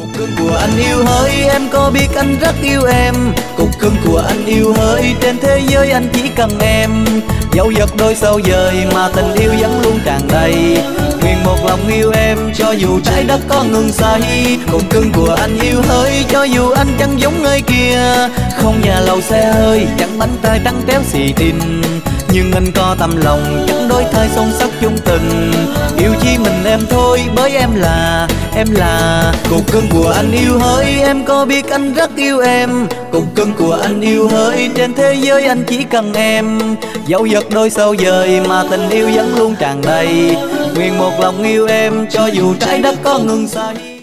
Cục cưng của anh yêu hỡi, em có biết anh rất yêu em. Cục cưng của anh yêu hỡi, trên thế giới anh chỉ cần em. Dẫu giật đôi sao dời mà tình yêu vẫn luôn tràn đầy. Nguyện một lòng yêu em cho dù trái đất có ngừng xoay. Cục cưng của anh yêu hỡi, cho dù anh chẳng giống người kia. Không nhà lầu xe hơi, chẳng bánh tay trắng tréo xì tin. Nhưng anh có tâm lòng chẳng đổi thay son sắc chung tình. Yêu chỉ mình em thôi, bởi em là cục cưng của anh yêu hỡi, em có biết anh rất yêu em. Cục cưng của anh yêu hỡi, trên thế giới anh chỉ cần em. Dẫu giật đôi sao dời mà tình yêu vẫn luôn tràn đầy. Nguyện một lòng yêu em cho dù trái đất có ngừng xoay.